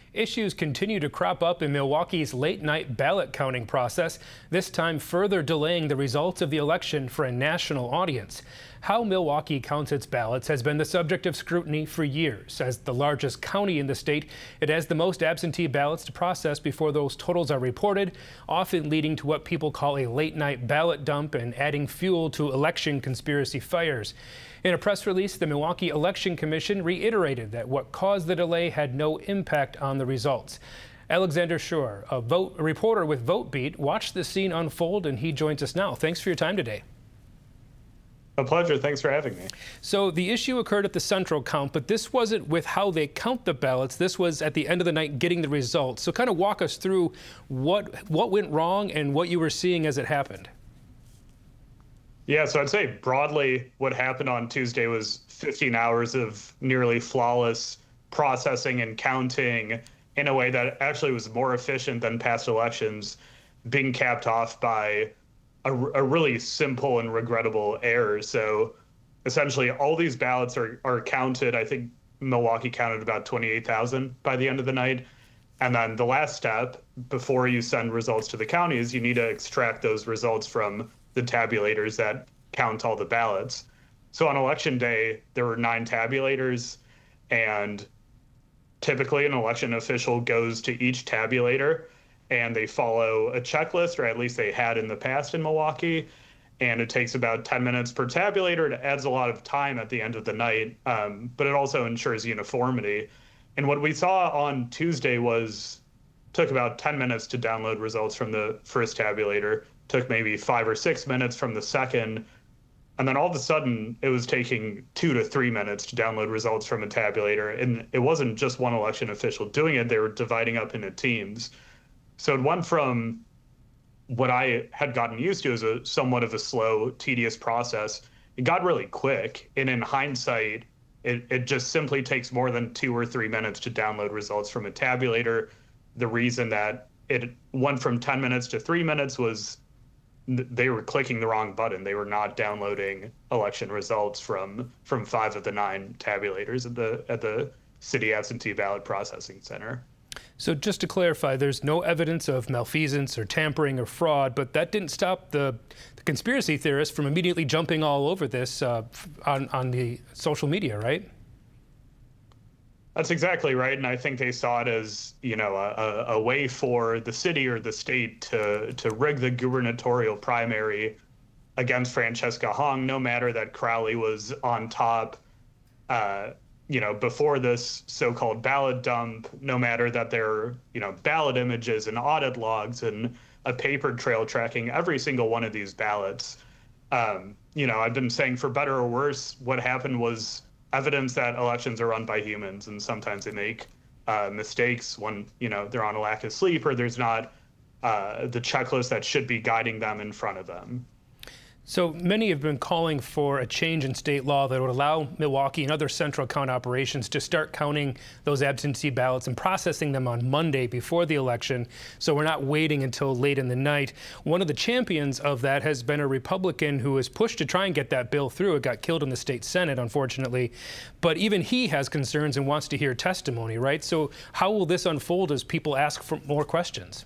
Issues continue to crop up in Milwaukee's late-night ballot counting process, this time further delaying the results of the election for a national audience. How Milwaukee counts its ballots has been the subject of scrutiny for years. As the largest county in the state, it has the most absentee ballots to process before those totals are reported, often leading to what people call a late-night ballot dump and adding fuel to election conspiracy fires. In a press release, the Milwaukee Election Commission reiterated that what caused the delay had no impact on the results. Alexander Shore, a reporter with VoteBeat, watched the scene unfold, and he joins us now. Thanks for your time today. A pleasure. Thanks for having me. So the issue occurred at the central count, but this wasn't with how they count the ballots. This was at the end of the night getting the results. So kind of walk us through what went wrong and what you were seeing as it happened. Yeah, so I'd say broadly what happened on Tuesday was 15 hours of nearly flawless processing and counting in a way that actually was more efficient than past elections, being capped off by a really simple and regrettable error. So essentially all these ballots are counted. I think Milwaukee counted about 28,000 by the end of the night. And then the last step before you send results to the counties, you need to extract those results from the tabulators that count all the ballots. So on election day, there were 9 tabulators, and typically an election official goes to each tabulator and they follow a checklist, or at least they had in the past in Milwaukee. And it takes about 10 minutes per tabulator. It adds a lot of time at the end of the night, but it also ensures uniformity. And what we saw on Tuesday took about 10 minutes to download results from the first tabulator, took maybe 5 or 6 minutes from the second, and then all of a sudden it was taking 2 to 3 minutes to download results from a tabulator. And it wasn't just one election official doing it, they were dividing up into teams. So it went from what I had gotten used to as a somewhat of a slow, tedious process. It got really quick, and in hindsight, it just simply takes more than 2 or 3 minutes to download results from a tabulator. The reason that it went from 10 minutes to 3 minutes was they were clicking the wrong button. They were not downloading election results from 5 of the 9 tabulators at the city absentee ballot processing center. So just to clarify, there's no evidence of malfeasance or tampering or fraud, but that didn't stop the conspiracy theorists from immediately jumping all over this on the social media, right? That's exactly right, and I think they saw it as, a way for the city or the state to rig the gubernatorial primary against Francesca Hong, no matter that Crowley was on top, before this so-called ballot dump, no matter that there are, ballot images and audit logs and a paper trail tracking every single one of these ballots. I've been saying, for better or worse, what happened was evidence that elections are run by humans, and sometimes they make mistakes when, they're on a lack of sleep or there's not the checklist that should be guiding them in front of them. So many have been calling for a change in state law that would allow Milwaukee and other central count operations to start counting those absentee ballots and processing them on Monday before the election, so we're not waiting until late in the night. One of the champions of that has been a Republican who has pushed to try and get that bill through. It got killed in the state Senate, unfortunately. But even he has concerns and wants to hear testimony, right? So how will this unfold as people ask for more questions?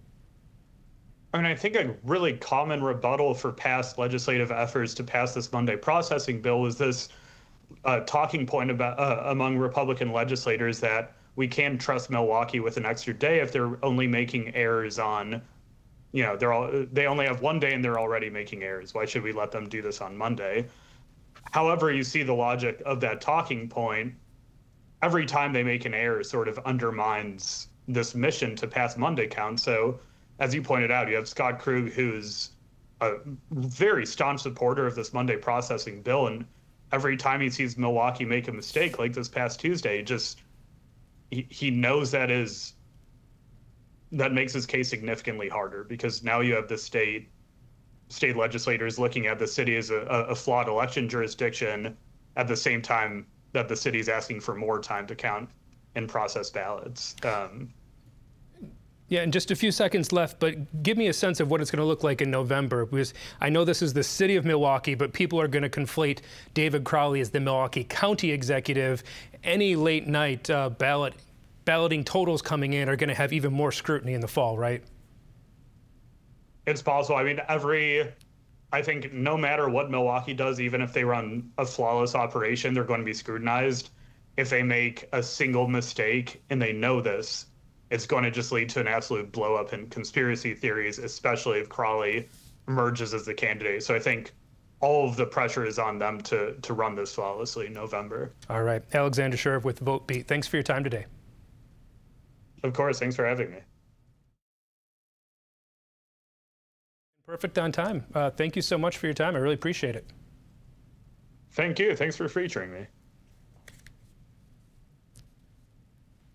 I think a really common rebuttal for past legislative efforts to pass this Monday processing bill was this talking point about among Republican legislators that we can't trust Milwaukee with an extra day if they're only making errors on, they only have one day and they're already making errors. Why should we let them do this on Monday? However, you see the logic of that talking point. Every time they make an error sort of undermines this mission to pass Monday count. So as you pointed out, you have Scott Krug, who's a very staunch supporter of this Monday processing bill. And every time he sees Milwaukee make a mistake, like this past Tuesday, he knows that makes his case significantly harder, because now you have the state legislators looking at the city as a flawed election jurisdiction at the same time that the city's asking for more time to count and process ballots. Yeah, and just a few seconds left, but give me a sense of what it's going to look like in November, because I know this is the city of Milwaukee, but people are going to conflate David Crowley as the Milwaukee County executive. Any late night ballot balloting totals coming in are going to have even more scrutiny in the fall, right? It's possible. I mean, I think no matter what Milwaukee does, even if they run a flawless operation, they're going to be scrutinized. If they make a single mistake and they know this, it's going to just lead to an absolute blow up in conspiracy theories, especially if Crawley emerges as the candidate. So I think all of the pressure is on them to run this flawlessly in November. All right. Alexander Sheriff with VoteBeat. Thanks for your time today. Of course. Thanks for having me. Perfect on time. Thank you so much for your time. I really appreciate it. Thank you. Thanks for featuring me.